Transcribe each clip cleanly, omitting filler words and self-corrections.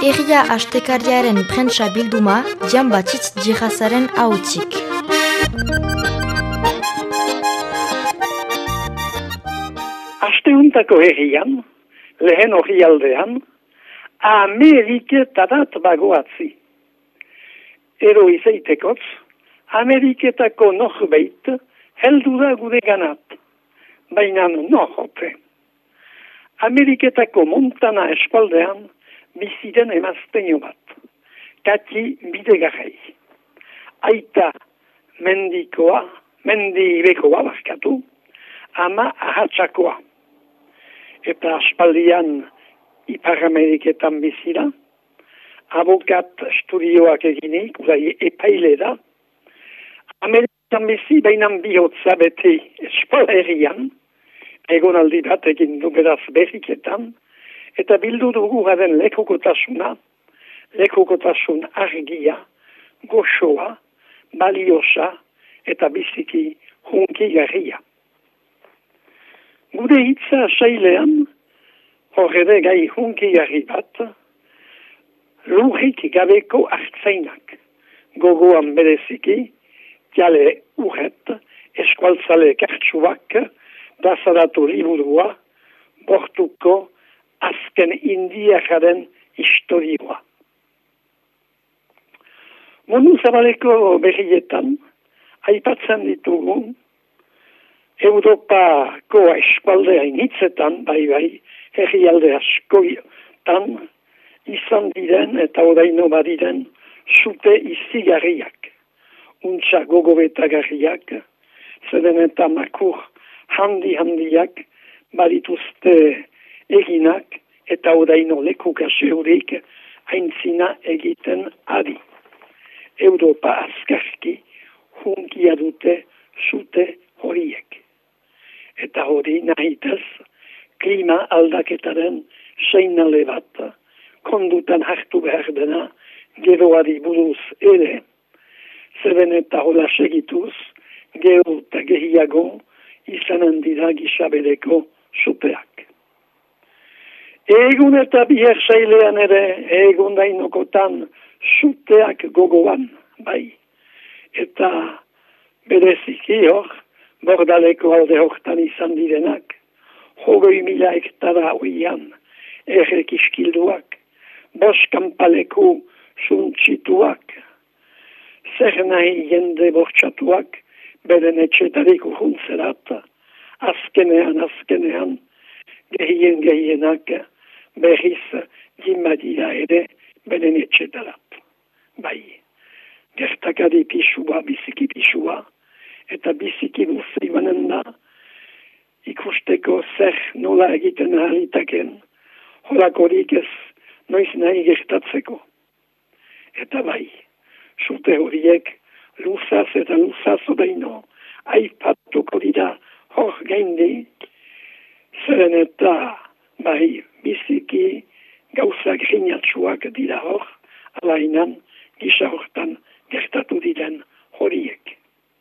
Herria astekariaren prentsa bilduma, Jan Batxitz Jihazaren ahotzik. Asteuntako herrian, lehen orrialdean, Ameriketarat bagoatzi. Ero izeitekotz, Ameriketako norbeit heldu da gure ganat, baina norrote. Ameriketako Montana eskualdean biziren emazteño bat, Kati Bidegarrei. Aita mendibekoa barkatu, ama ahatsakoa. Eta aspaldian Ipar Ameriketan bizira, abokat estudioak eginik, urai epaile da. Ameriketan bizi, bainan bihotza beti eskualerian, egonaldi bat egin du beraz berriketan, eta bildu dugu garen lekukotasun argia, goxoa, baliosa, eta biziki hunkigarria. Gure hitza sailean, horrede gai hunkigarri bat, lurrik gabeko hartzainak, gogoan bereziki, jale urret, eskualtzale kartsuak, plazaratu liburua, bortuko azken indiakaren historioa. Mundu zabaleko berrietan, aipatzen ditugu, Europako eskualdea initzetan, bai, herrialde askotan, izan diren eta oraino badiren zute izigarriak, untsa gogobetagarriak, zeden eta makur handiak badituzte eginak eta oraino lekuka zeurik aintzina egiten adi. Europa azkarki hunkia dute zute horiek. Eta hori nahitez klima aldaketaren seinale bat kondutan hartu behar dena geroari buruz ere, zeren eta hola segituz, gero eta gehiago izanen dira gisabeleko zuteak. Egun eta biher sailean ere, egun dainokotan zuteak gogoan, bai. Eta bereziki hor, bordaleko alde hortan izan direnak, 20.000 hektara hoian errek iskilduak, 5 kanpaleku suntsituak, zer nahi jende bortxatuak, beren etxetarik urruntzerat, azkenean, gehienak berriz jimadira ere beren etxetarat. Bai, gertakari pisua, biziki pisua, eta biziki luze imanen da, ikusteko zer nola egiten ahalitaken, holakorik ez noiz nahi gertatzeko. Eta bai, zute horiek luzaz eta luzaz odaino, aipatuko dira hor gaindi, zeren eta bai biziki gauza grinatsuak dira hor, alainan gisa hortan gertatu diren horiek.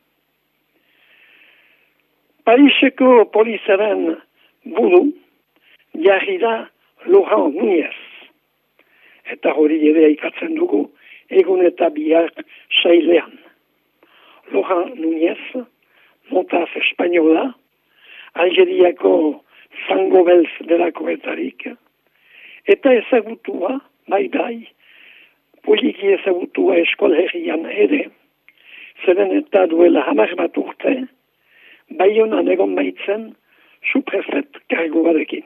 Pariseko polizaren buru jarri da Laurent Nunez. Eta hori ere aipatzen dugu egun eta bihar sailean. Laurent Nunez, montaz espainola, Algeriako zango belz delakoetarik, eta ezagutua, bai, poliki ezagutua eskual herrian ere, zeren eta duela 10 bat urte, Baionan egon baitzen, suprefet kargoarekin.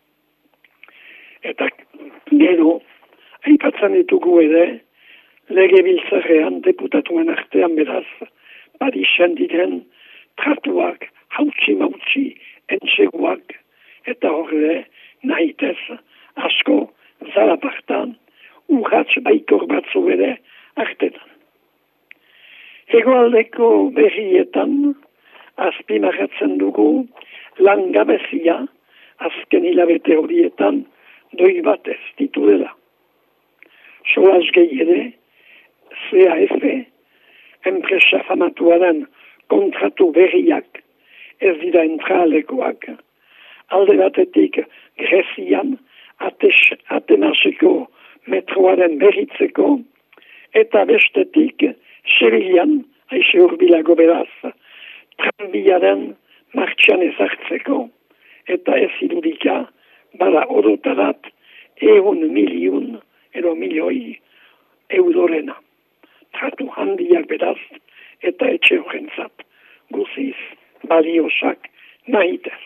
Eta gero, aipatzen ditugu ere, legebiltzarrean deputatuen artean beraz, Parisen diren tratuak, hautsi-mautsi, entseguak, eta horre nahitez, asko, zalapartan, urratz baikor batzu ere artetan. Hegoaldeko berrietan, azpimarratzen dugu langabezia azken hilabete horietan doi bat ez dituela. Soaz gehiere, CAF, enpresa famatuaren kontratu berriak ez dira entralekoak, alde batetik Grezian Atenaseko metroaren berritzeko, eta bestetik Sevillan, aixe urbilago beraz, tranbiaren martxan ezartzeko, eta ez irudika, bada orotarat, 100.000.000 edo milioi eurorena. Tratu handiak beraz, eta etxe horrentzat, guziz, baliosak nahitez.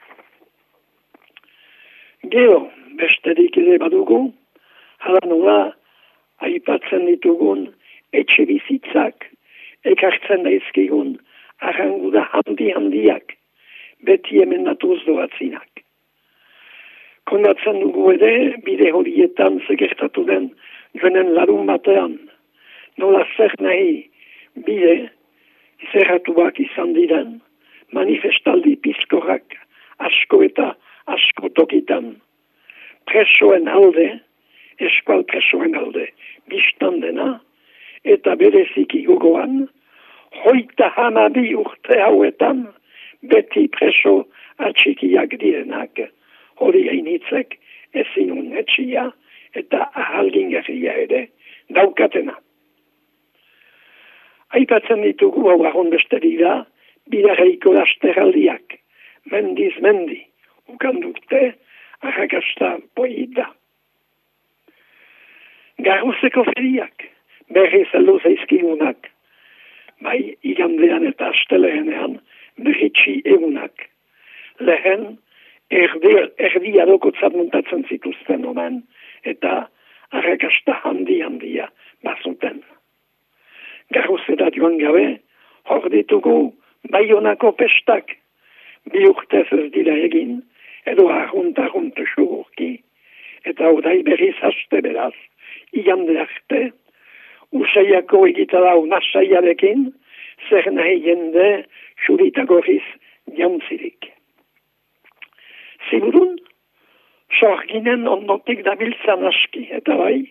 Gero, besterik ere badugu, hala nola, aipatzen ditugun etxe bizitzak, ekartzen daizkigun arranguda handiak, beti emendatuz doatzinak. Kondatzen dugu ere, bide horietan segertatu den joenen larun batean, nola zer nahi bide zerratuak izan diren, manifestaldi pizkorrak asko eta asko tokitan, presoen alde, eskual presoen alde, biztan dena, eta bereziki gogoan, 32 urte hauetan, beti preso atxikiak direnak, hori hainitzek ezin unetxia eta ahalgingerria ere daukatena. Aipatzen ditugu hau agon besterik da, bidareiko lasteraldiak, mendiz mendi, ukandukte, arrakasta poida. Garruzeko feriak, berriz heldu zaizkigunak, bai igandean eta astelehenean berritxi egunak. Lehen, erdia dokotzat montatzen zituzten omen, eta arrakasta handia bazuten. Garruzera joan gabe, hor ditugu Baionako pestak, bi urtez ez dira egin, edo argunt segurki, eta orai berriz haste beraz, igande arte, usaiako egitara unasaiarekin, zer nahi jende xuritagorriz jantzirik. Ziburun, sorginen ondotik dabiltzan aski, eta bai,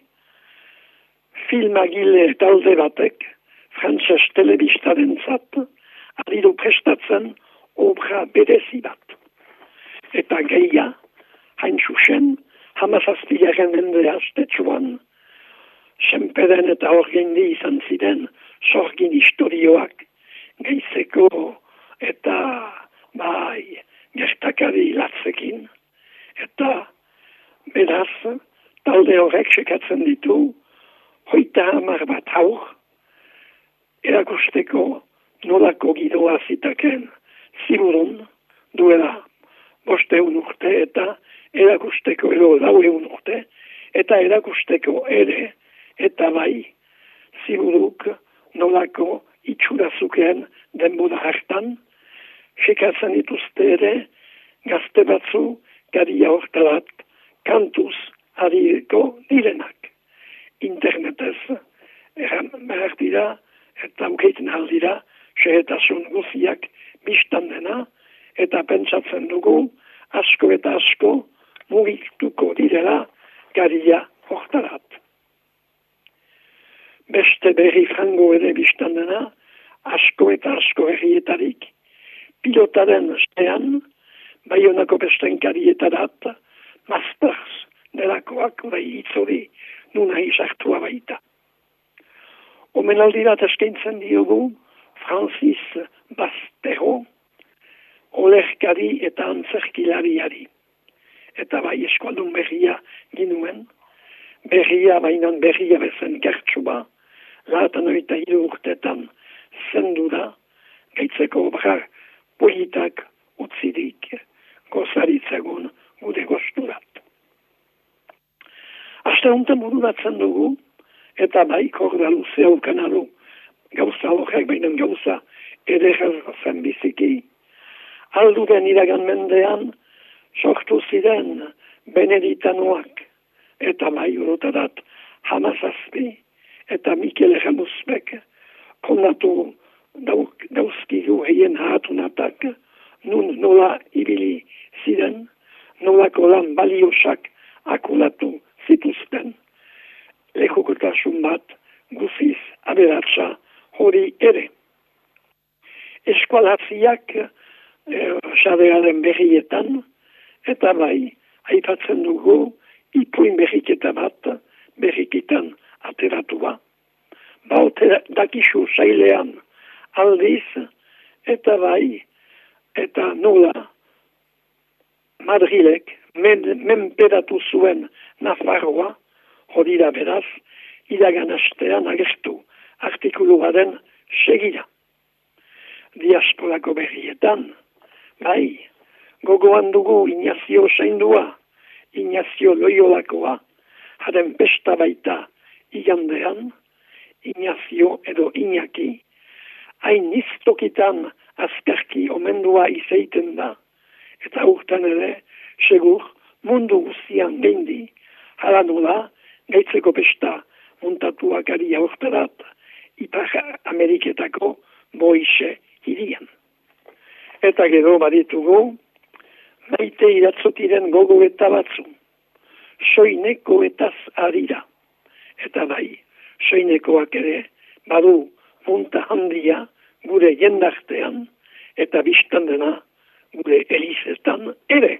filmagile talde batek, frantses telebistaren zat, adidu prestatzen obra berezi bat. Eta geia, hain xuxen, hamazazpigaren mende astetsuan, senperen eta orgendi izan ziren sorgin historioak, geizeko eta bai gertakari latzekin. Eta beraz, talde horrek sekatzen ditu, 30 bat haur, erakusteko nolako gidoa zitaken ziburun duela 500 urte eta erakusteko edo 400 urte eta erakusteko ere eta bai ziburuk nolako itxura zukeen denbora hartan sekatzen dituzte ere gazte batzu garia hortarat kantuz adiriko direnak. Internetez eran behar dira eta ukeiten aldira xehetasun guziak biztan dena eta pentsatzen dugu asko eta asko mugituko direla garia hortarat. Beste berri frango ere biztan dena asko eta asko herrietarik pilotaren zean Baionako bestenkarietarat masters delakoak bai itzori nuna izartua baita. Omenaldirat eskaintzen diogu Francis Bastero, olerkari eta antzerkilariari. Eta bai eskualdun berria ginuen, berria bainan berria bezen gertsuba, 83 urtetan zendura, gaitzeko obra politak utzidik, gozaritzagun gude gosturat. Aste honetan bururatzen dugu, eta bai korda luzea ukanalu, gauza horrek bainen gauza edera zen biziki. Alduden iragan mendean, sortu ziren beneditanoak, eta bai urotarat Hamazazpi, eta Mikel Ramusbek, kondatu dauzkigu heien hatunatak, nun nola ibili ziren, nolako lan baliosak akulatu zituzten. Lekukotasun bat guziz aberatsa hori ere. Eskualatziak xadearen berrietan, eta bai, aipatzen dugu ipuin berriketa bat berrikitan ateratua. Baute dakizu sailean aldiz, eta bai, eta nola Madrilek menperatu zuen Nafarroa, hori da beraz, iragan astean agertu artikuluaren segira. Diasporako berrietan, bai, gogoan dugu Ignacio Zaindua, Ignacio Loyolakoa, haren pesta baita igandean, Ignacio edo Iñaki, hain iztokitan azkarki omendua izaiten da, eta urtan ere, segur, mundu guztian geindi, hala nola, gaitzeko pesta muntatuak ari aurtarat, Ipar Ameriketako boixe hirian. Eta gero baditugu, maite iratzotiren gogoeta batzu, soineko etaz arira. Eta bai, soinekoak ere, badu munta handia gure jendartean, eta biztan dena gure elizetan ere.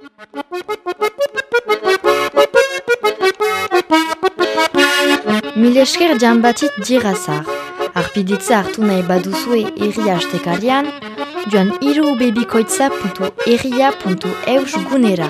Mil esker Jean-Baptiste Girasar. Arpiditza hartu nahi baduzue herria astekarian, joan irubebikoitza.herria.eus gunera.